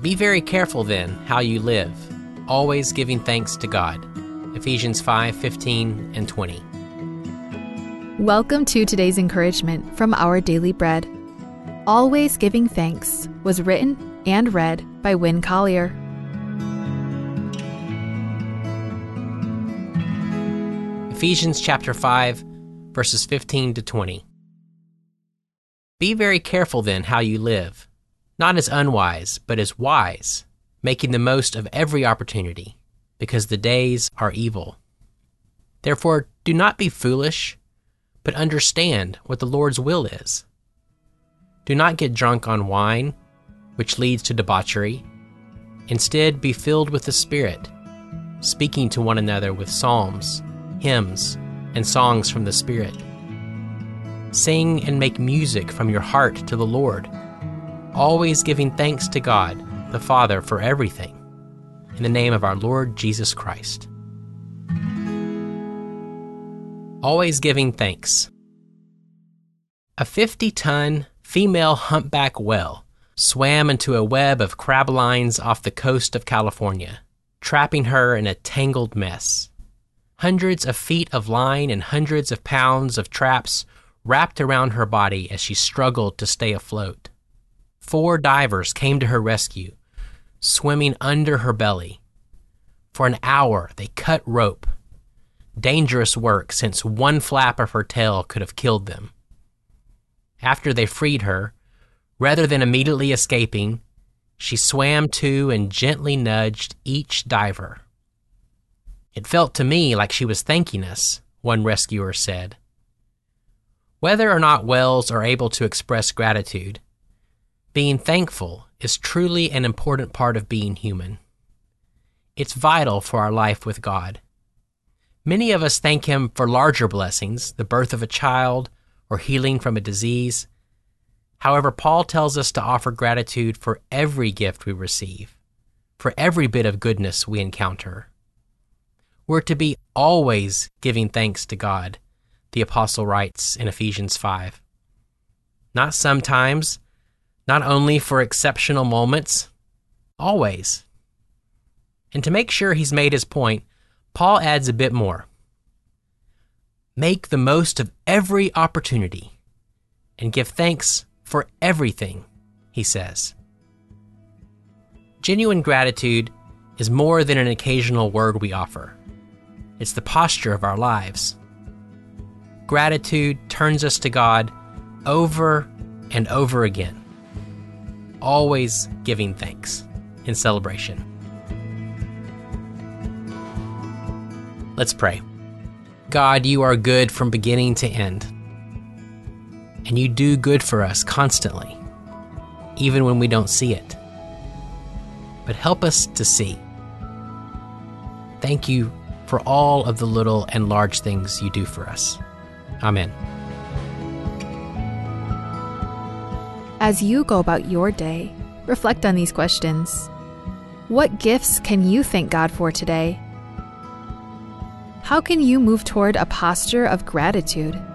Be very careful then how you live, always giving thanks to God. Ephesians 5:15 and 20. Welcome to today's encouragement from Our Daily Bread. Always Giving Thanks was written and read by Wynne Collier. Ephesians chapter 5, verses 15 to 20. Be very careful then how you live, not as unwise, but as wise, making the most of every opportunity, because the days are evil. Therefore, do not be foolish, but understand what the Lord's will is. Do not get drunk on wine, which leads to debauchery. Instead, be filled with the Spirit, speaking to one another with psalms, hymns, and songs from the Spirit. Sing and make music from your heart to the Lord, always giving thanks to God, the Father, for everything, in the name of our Lord Jesus Christ. Always giving thanks. A 50-ton female humpback whale swam into a web of crab lines off the coast of California, trapping her in a tangled mess. Hundreds of feet of line and hundreds of pounds of traps wrapped around her body as she struggled to stay afloat. 4 divers came to her rescue, swimming under her belly. For an hour, they cut rope. Dangerous work, since one flap of her tail could have killed them. After they freed her, rather than immediately escaping, she swam to and gently nudged each diver. It felt to me like she was thanking us, one rescuer said. Whether or not whales are able to express gratitude, being thankful is truly an important part of being human. It's vital for our life with God. Many of us thank Him for larger blessings, the birth of a child, or healing from a disease. However, Paul tells us to offer gratitude for every gift we receive, for every bit of goodness we encounter. We're to be always giving thanks to God, the apostle writes in Ephesians 5. Not sometimes, not only for exceptional moments, always. And to make sure he's made his point, Paul adds a bit more. Make the most of every opportunity and give thanks for everything, he says. Genuine gratitude is more than an occasional word we offer. It's the posture of our lives. Gratitude turns us to God over and over again, always giving thanks in celebration. Let's pray. God, you are good from beginning to end, and you do good for us constantly, even when we don't see it. But help us to see. Thank you for all of the little and large things you do for us. Amen. As you go about your day, reflect on these questions. What gifts can you thank God for today? How can you move toward a posture of gratitude?